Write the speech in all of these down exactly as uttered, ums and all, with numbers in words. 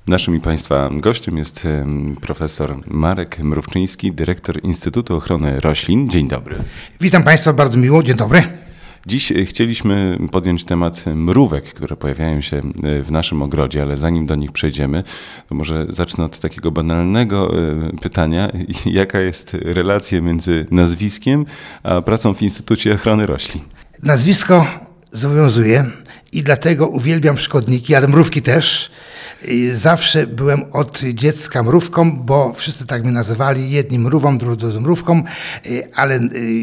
Naszym i Państwa gościem jest profesor Marek Mrówczyński, dyrektor Instytutu Ochrony Roślin. Dzień dobry. Witam Państwa bardzo miło, dzień dobry. Dziś chcieliśmy podjąć temat mrówek, które pojawiają się w naszym ogrodzie, ale zanim do nich przejdziemy, to może zacznę od takiego banalnego pytania. Jaka jest relacja między nazwiskiem a pracą w Instytucie Ochrony Roślin? Nazwisko zobowiązuje i dlatego uwielbiam szkodniki, ale mrówki też. Zawsze byłem od dziecka mrówką, bo wszyscy tak mnie nazywali, jedni mrówą, drudzy mrówką, ale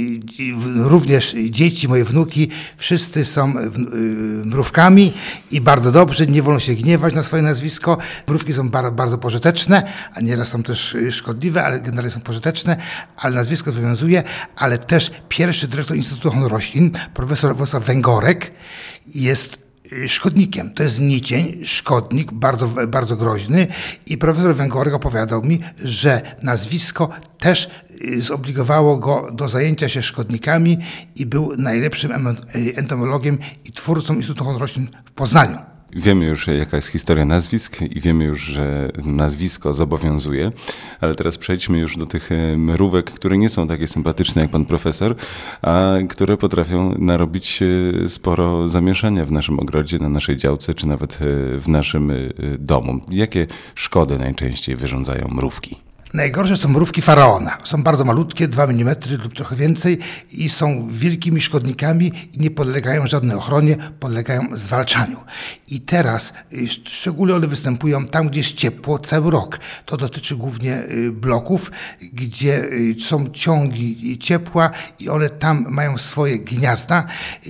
również dzieci, moje wnuki, wszyscy są mrówkami i bardzo dobrze, nie wolno się gniewać na swoje nazwisko. Mrówki są bardzo, bardzo pożyteczne, a nieraz są też szkodliwe, ale generalnie są pożyteczne, ale nazwisko zobowiązuje, ale też pierwszy dyrektor Instytutu Ochrony Roślin, profesor Władysław Węgorek, jest szkodnikiem. To jest nicień, szkodnik, bardzo, bardzo groźny i profesor Węgorek opowiadał mi, że nazwisko też zobligowało go do zajęcia się szkodnikami i był najlepszym entomologiem i twórcą Instytutu Ochrony Roślin w Poznaniu. Wiemy już, jaka jest historia nazwisk i wiemy już, że nazwisko zobowiązuje, ale teraz przejdźmy już do tych mrówek, które nie są takie sympatyczne jak pan profesor, a które potrafią narobić sporo zamieszania w naszym ogrodzie, na naszej działce, czy nawet w naszym domu. Jakie szkody najczęściej wyrządzają mrówki? Najgorsze są mrówki faraona. Są bardzo malutkie, dwa milimetry lub trochę więcej i są wielkimi szkodnikami i nie podlegają żadnej ochronie, podlegają zwalczaniu. I teraz szczególnie one występują tam, gdzie jest ciepło cały rok. To dotyczy głównie bloków, gdzie są ciągi ciepła i one tam mają swoje gniazda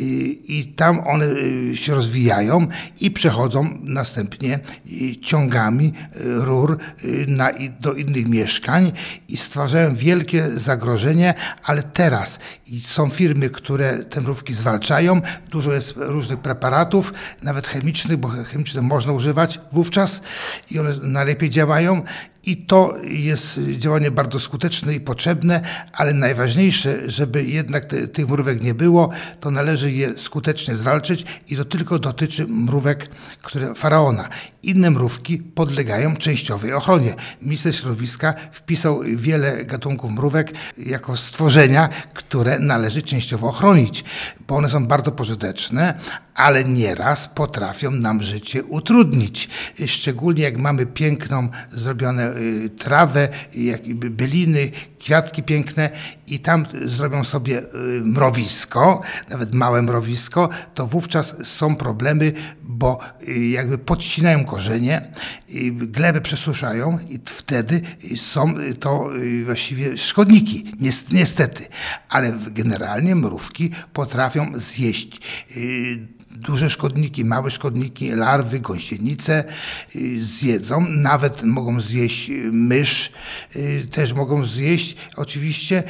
i tam one się rozwijają i przechodzą następnie ciągami rur na, do innych mieszkań i stwarzają wielkie zagrożenie, ale teraz są firmy, które te mrówki zwalczają. Dużo jest różnych preparatów, nawet chemicznych, bo chemiczne można używać wówczas i one najlepiej działają. I to jest działanie bardzo skuteczne i potrzebne, ale najważniejsze, żeby jednak te, tych mrówek nie było, to należy je skutecznie zwalczyć i to tylko dotyczy mrówek, które faraona. Inne mrówki podlegają częściowej ochronie. Minister Środowiska wpisał wiele gatunków mrówek jako stworzenia, które należy częściowo ochronić, bo one są bardzo pożyteczne, ale nieraz potrafią nam życie utrudnić. Szczególnie jak mamy piękną, zrobione y, trawę, jak byliny, kwiatki piękne i tam zrobią sobie y, mrowisko, nawet małe mrowisko, to wówczas są problemy, bo y, jakby podcinają korzenie, y, glebę przesuszają i wtedy są to y, właściwie szkodniki, niestety. Ale generalnie mrówki potrafią zjeść y, duże szkodniki, małe szkodniki, larwy, gąsienice zjedzą, nawet mogą zjeść mysz, też mogą zjeść oczywiście,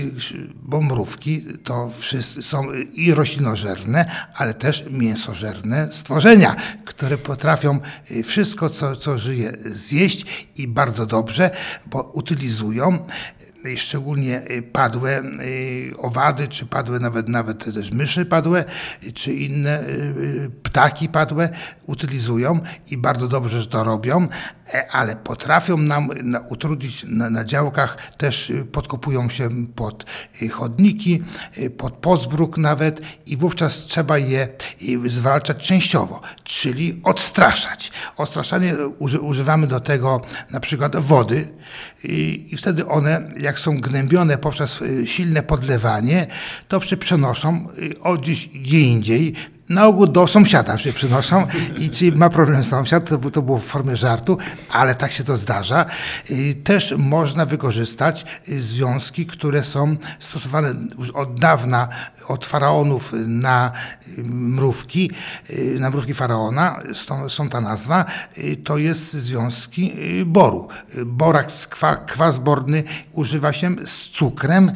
bo mrówki to wszyscy są i roślinożerne, ale też mięsożerne stworzenia, które potrafią wszystko, co, co żyje, zjeść i bardzo dobrze, bo utylizują szczególnie padłe owady, czy padłe nawet, nawet też myszy padłe, czy inne ptaki padłe utylizują i bardzo dobrze, że to robią, ale potrafią nam utrudnić na, na działkach, też podkopują się pod chodniki, pod pozbróg nawet i wówczas trzeba je zwalczać częściowo, czyli odstraszać. Odstraszanie używamy do tego na przykład wody i, i wtedy one, jak są gnębione poprzez silne podlewanie, to się przenoszą od gdzieś gdzie indziej, na ogół do sąsiada się przynoszą i czy ma problem sąsiad, to, to było w formie żartu, ale tak się to zdarza. Też można wykorzystać związki, które są stosowane już od dawna, od faraonów na mrówki, na mrówki faraona, są ta nazwa, to jest związki boru. Boraks, kwas borny używa się z cukrem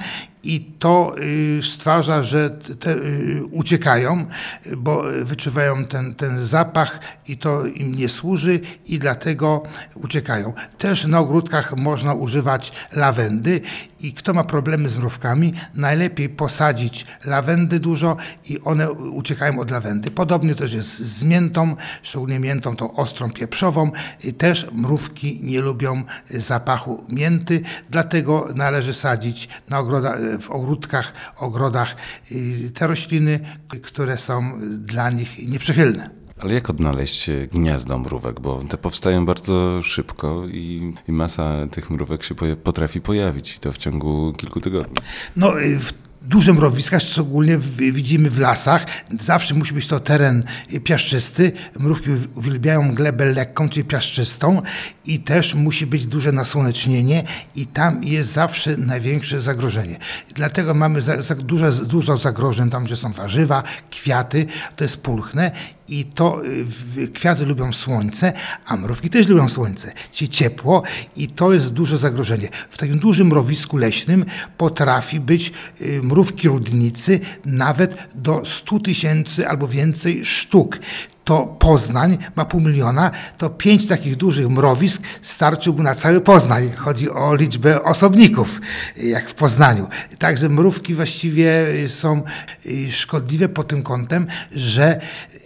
i to stwarza, że te uciekają, bo wyczuwają ten, ten zapach i to im nie służy i dlatego uciekają. Też na ogródkach można używać lawendy i kto ma problemy z mrówkami, najlepiej posadzić lawendy dużo i one uciekają od lawendy. Podobnie też jest z miętą, szczególnie miętą tą ostrą pieprzową. I też mrówki nie lubią zapachu mięty, dlatego należy sadzić na ogroda, w ogródkach, ogrodach te rośliny, które są dla nich nieprzychylne. Ale jak odnaleźć gniazdo mrówek? Bo te powstają bardzo szybko i, i masa tych mrówek się potrafi pojawić i to w ciągu kilku tygodni. No, w duże mrowiska, szczególnie widzimy w lasach. Zawsze musi być to teren piaszczysty. Mrówki uwielbiają glebę lekką, czyli piaszczystą i też musi być duże nasłonecznienie i tam jest zawsze największe zagrożenie. Dlatego mamy za, za duże, dużo zagrożeń tam, gdzie są warzywa, kwiaty, to jest pulchne. I to kwiaty lubią słońce, a mrówki też lubią słońce, czyli ciepło i to jest duże zagrożenie. W takim dużym mrowisku leśnym potrafi być mrówki rudnicy nawet do stu tysięcy albo więcej sztuk. To Poznań ma pół miliona, to pięć takich dużych mrowisk starczyłby na cały Poznań. Chodzi o liczbę osobników, jak w Poznaniu. Także mrówki właściwie są szkodliwe pod tym kątem, że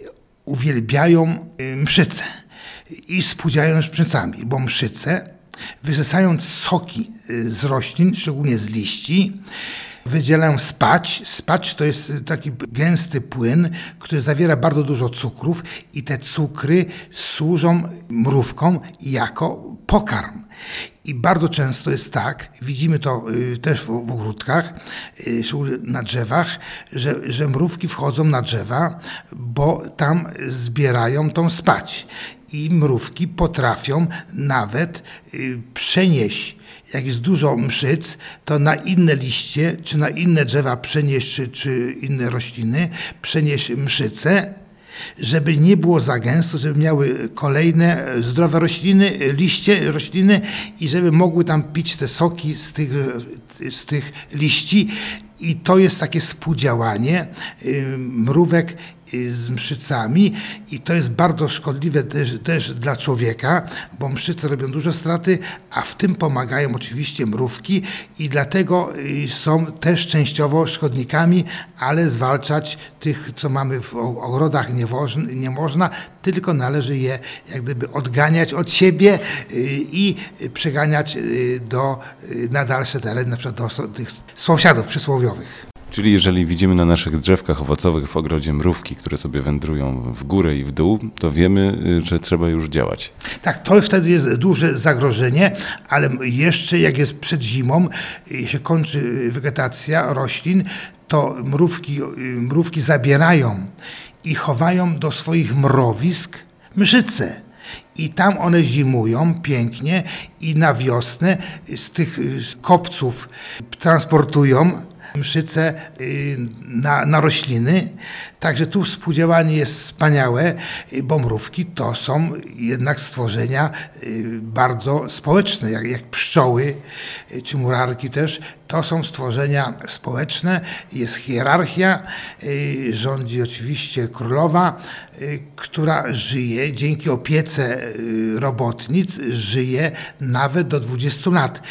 uwielbiają mszyce i spłudziają z mszycami, bo mszyce, wysysając soki z roślin, szczególnie z liści, wydzielają spać. Spać to jest taki gęsty płyn, który zawiera bardzo dużo cukrów i te cukry służą mrówkom jako pokarm. I bardzo często jest tak, widzimy to też w, w ogródkach, na drzewach, że, że mrówki wchodzą na drzewa, bo tam zbierają tą spać. I mrówki potrafią nawet przenieść, jak jest dużo mszyc, to na inne liście, czy na inne drzewa przenieść, czy, czy inne rośliny, przenieść mszyce, żeby nie było za gęsto, żeby miały kolejne zdrowe rośliny, liście, rośliny i żeby mogły tam pić te soki z tych, z tych liści. I to jest takie współdziałanie mrówek z mszycami i to jest bardzo szkodliwe też, też dla człowieka, bo mszyce robią duże straty, a w tym pomagają oczywiście mrówki i dlatego są też częściowo szkodnikami, ale zwalczać tych, co mamy w ogrodach nie, woż- nie można, tylko należy je jak gdyby odganiać od siebie i przeganiać do, na dalsze tereny, na przykład do tych sąsiadów przysłowiowych. Czyli jeżeli widzimy na naszych drzewkach owocowych w ogrodzie mrówki, które sobie wędrują w górę i w dół, to wiemy, że trzeba już działać. Tak, to wtedy jest duże zagrożenie, ale jeszcze jak jest przed zimą, się kończy wegetacja roślin, to mrówki, mrówki zabierają i chowają do swoich mrowisk mszyce. I tam one zimują pięknie i na wiosnę z tych kopców transportują mszyce na, na rośliny. Także tu współdziałanie jest wspaniałe, bo mrówki to są jednak stworzenia bardzo społeczne, jak, jak pszczoły czy murarki też. To są stworzenia społeczne, jest hierarchia, rządzi oczywiście królowa, która żyje dzięki opiece robotnic, żyje nawet do dwudziestu lat.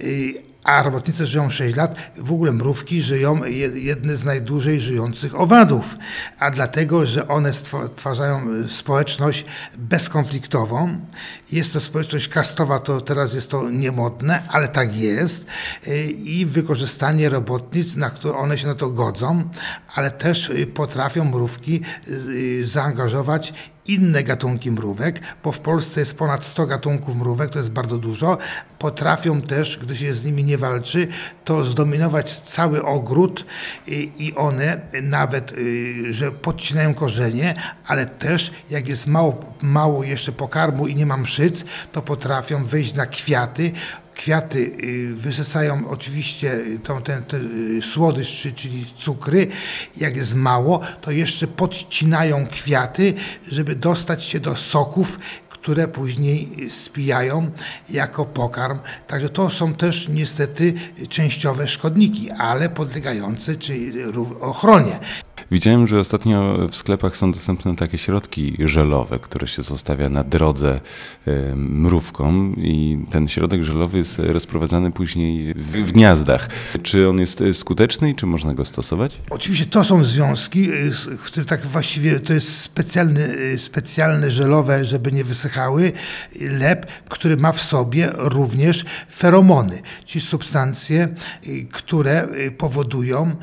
A robotnice żyją sześć lat, w ogóle mrówki żyją jedne z najdłużej żyjących owadów, a dlatego, że one stwarzają społeczność bezkonfliktową. Jest to społeczność kastowa, to teraz jest to niemodne, ale tak jest i wykorzystanie robotnic, na które one się na to godzą, ale też potrafią mrówki zaangażować inne gatunki mrówek, bo w Polsce jest ponad sto gatunków mrówek, to jest bardzo dużo. Potrafią też, gdy się z nimi nie walczy, to zdominować cały ogród i one nawet, że podcinają korzenie, ale też jak jest mało, mało jeszcze pokarmu i nie ma mszyc, to potrafią wejść na kwiaty. Kwiaty wysysają oczywiście tą, ten, ten słodycz, czyli cukry. Jak jest mało, to jeszcze podcinają kwiaty, żeby dostać się do soków, które później spijają jako pokarm. Także to są też niestety częściowe szkodniki, ale podlegające czy ochronie. Widziałem, że ostatnio w sklepach są dostępne takie środki żelowe, które się zostawia na drodze y, mrówkom i ten środek żelowy jest rozprowadzany później w, w gniazdach. Czy on jest skuteczny i czy można go stosować? Oczywiście to są związki, które tak właściwie to jest specjalny, specjalne żelowe, żeby nie wysychały, lep, który ma w sobie również feromony, czyli substancje, które powodują,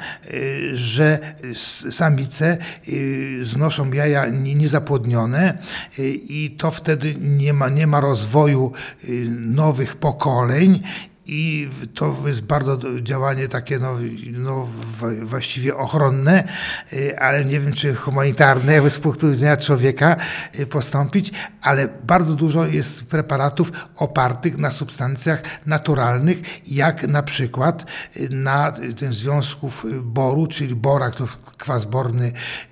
że samice znoszą jaja niezapłodnione i to wtedy nie ma, nie ma rozwoju nowych pokoleń. I to jest bardzo działanie takie no, no, właściwie ochronne, ale nie wiem, czy humanitarne, jakby z punktu widzenia człowieka postąpić, ale bardzo dużo jest preparatów opartych na substancjach naturalnych, jak na przykład na ten związków boru, czyli borak, to kwas borny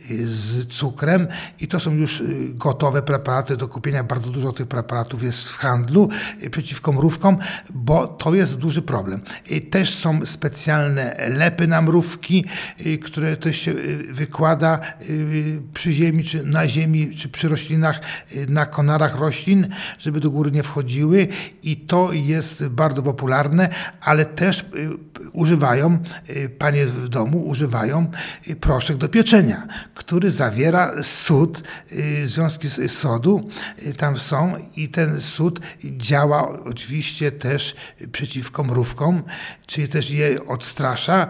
z cukrem i to są już gotowe preparaty do kupienia. Bardzo dużo tych preparatów jest w handlu przeciwko mrówkom, bo to jest jest duży problem. Też są specjalne lepy na mrówki, które też się wykłada przy ziemi, czy na ziemi, czy przy roślinach, na konarach roślin, żeby do góry nie wchodziły i to jest bardzo popularne, ale też używają, panie w domu używają proszek do pieczenia, który zawiera sód, związki sodu tam są i ten sód działa oczywiście też przeciwko mrówkom, czyli też je odstrasza,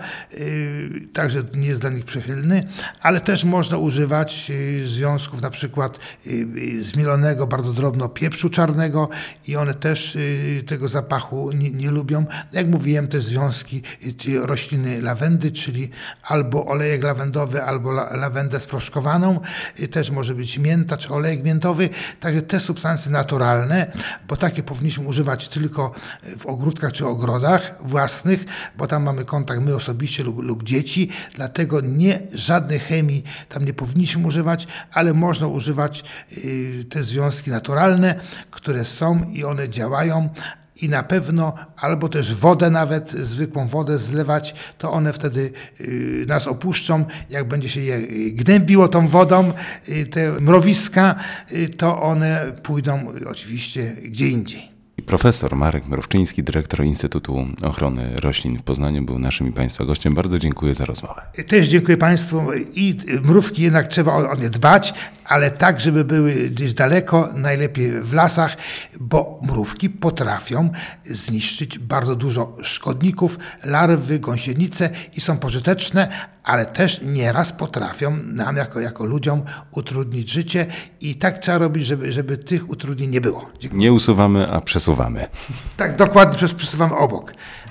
także nie jest dla nich przychylny, ale też można używać związków na przykład zmielonego bardzo drobno pieprzu czarnego i one też tego zapachu nie, nie lubią. Jak mówiłem, te związki rośliny lawendy, czyli albo olejek lawendowy, albo la, lawendę sproszkowaną, też może być mięta czy olejek miętowy, także te substancje naturalne, bo takie powinniśmy używać tylko w ogródkach czy ogrodach własnych, bo tam mamy kontakt my osobiście lub, lub dzieci, dlatego nie żadnej chemii tam nie powinniśmy używać, ale można używać y, te związki naturalne, które są i one działają. I na pewno, albo też wodę nawet, zwykłą wodę zlewać, to one wtedy y, nas opuszczą. Jak będzie się je gnębiło tą wodą, y, te mrowiska, y, to one pójdą y, oczywiście gdzie indziej. Profesor Marek Mrówczyński, dyrektor Instytutu Ochrony Roślin w Poznaniu, był naszym i Państwa gościem. Bardzo dziękuję za rozmowę. Też dziękuję Państwu. I mrówki jednak trzeba o, o nie dbać, ale tak, żeby były gdzieś daleko, najlepiej w lasach, bo mrówki potrafią zniszczyć bardzo dużo szkodników, larwy, gąsienice i są pożyteczne, ale też nieraz potrafią nam jako, jako ludziom utrudnić życie i tak trzeba robić, żeby, żeby tych utrudnień nie było. Dziękuję. Nie usuwamy, a przesuwamy. Tak, dokładnie, przesuwamy obok.